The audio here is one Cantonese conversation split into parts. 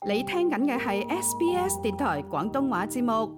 你聽緊嘅係 SBS 電台廣東話節目。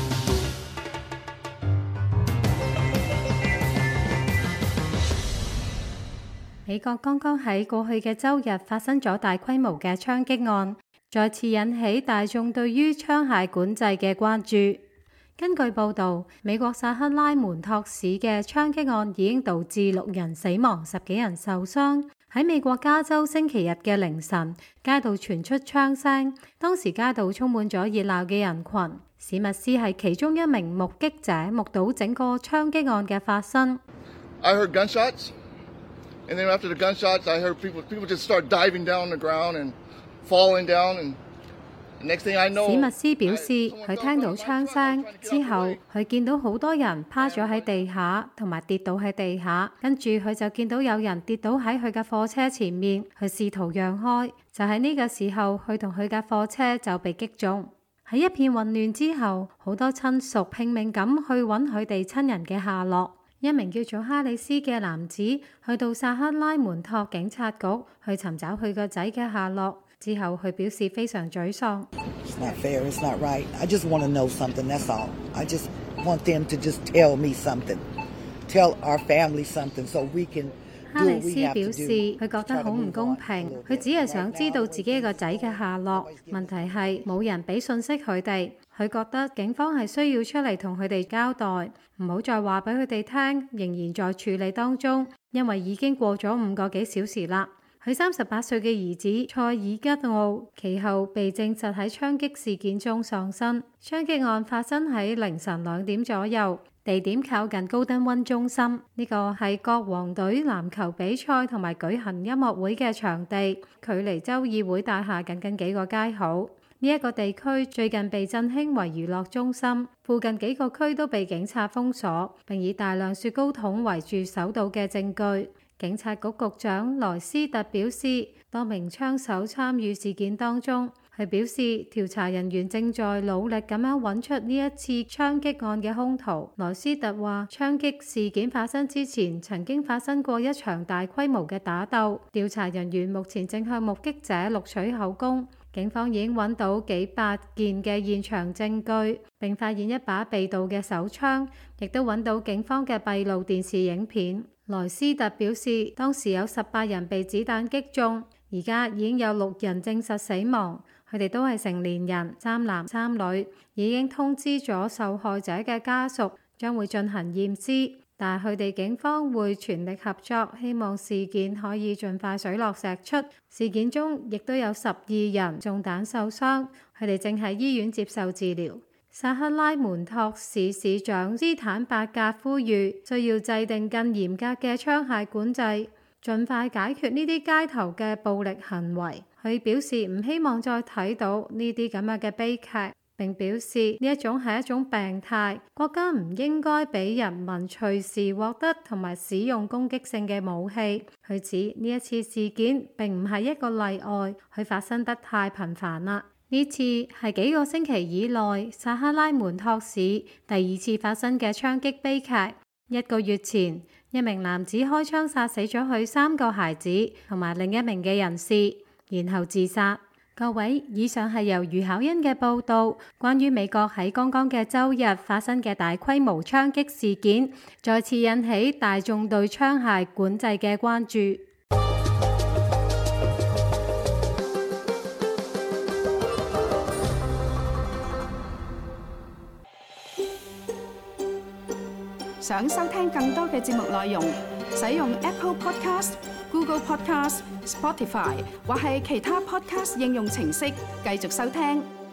美國剛剛喺過去嘅週日發生咗大規模嘅槍擊案，再次引起大眾對於槍械管制嘅關注。根據報導，美國薩克拉門托市嘅槍擊案已經導致6人死亡、10幾人受傷。喺美國加州星期日嘅凌晨，街道傳出槍聲，當時街道充滿咗熱鬧嘅人群。史密斯係其中一名目擊者，目睹整個槍擊案嘅發生。 I heard gunshots, and then after the gunshots, I heard people just start diving down on the ground and falling down and next thing I know， 史密斯表示，佢聽到槍聲之後，佢見到好多人趴咗喺地下，同埋跌倒喺地下，跟住佢就見到有人跌倒喺佢嘅貨車前面，佢試圖讓開，就喺呢個時候，佢同佢嘅貨車就被擊中。喺一片混亂之後，好多親屬拼命咁去揾佢哋親人嘅下落。一名叫做哈里斯嘅男子去到薩克拉門托警察局去尋找佢個仔嘅下落。之後佢表示非常沮喪。 It's not fair, it's not right. I just want to know something, that's all. I just want them to just tell me something. Tell our family something so we can do what we have to do. 哈里斯表示佢覺得好唔公平，佢只係想知道自己個仔嘅下落。問題係冇人俾信息佢哋。佢覺得警方係需要出嚟同佢哋交代，唔好再話俾佢哋聽，仍然在處理當中，因為已經過咗5個幾小時啦。佢38歲嘅兒子塞爾吉奧其後被證實喺槍擊事件中喪生。槍擊案發生喺凌晨2點左右，地點靠近高登溫中心。呢個係國王隊籃球比賽同埋舉行音樂會嘅場地，距離州議會大廈僅僅幾個街口。呢一個地區最近被振興為娛樂中心，附近幾個區都被警察封鎖，並以大量雪糕筒圍住守堵嘅證據。警察局局長萊斯特表示，多名槍手參與事件當中。佢表示，調查人員正在努力咁樣揾出呢一次槍擊案嘅兇徒。萊斯特話，槍擊事件發生之前，曾經發生過一場大規模嘅打鬥。調查人員目前正向目擊者錄取口供。警方已經揾到幾百件嘅現場證據，並發現一把被盜嘅手槍，亦都揾到警方嘅閉路電視影片。萊斯特表示，當時有18人被子彈擊中，而家已經有6人證實死亡，佢哋都係成年人，3男3女，已經通知咗受害者嘅家屬，將會進行驗屍，但係佢哋警方會全力合作，希望事件可以盡快水落石出。事件中亦都有12人中彈受傷，佢哋正喺醫院接受治療。薩克拉門托市市長斯坦伯格呼籲需要制定更嚴格嘅槍械管制，盡快解決呢啲街頭嘅暴力行為。佢表示唔希望再睇到呢啲咁樣嘅悲劇，並表示呢一種係一種病態，國家唔應該俾人民隨時獲得同埋使用攻擊性嘅武器。佢指呢一次事件並唔係一個例外，佢發生得太頻繁啦。呢次係幾個星期以內薩克拉門托市第2次發生嘅槍擊悲劇。1個月前，一名男子開槍殺死咗佢3個孩子同埋另一名嘅人士，然後自殺。各位，以上係由余巧欣嘅報導，關於美國喺剛剛嘅週日發生嘅大規模槍擊事件，再次引起大眾對槍械管制嘅關注。 想收聽更多嘅節目內容，使用 Apple Podcast、Google Podcast、Spotify 或係其他 Podcast 應用程式繼續收聽。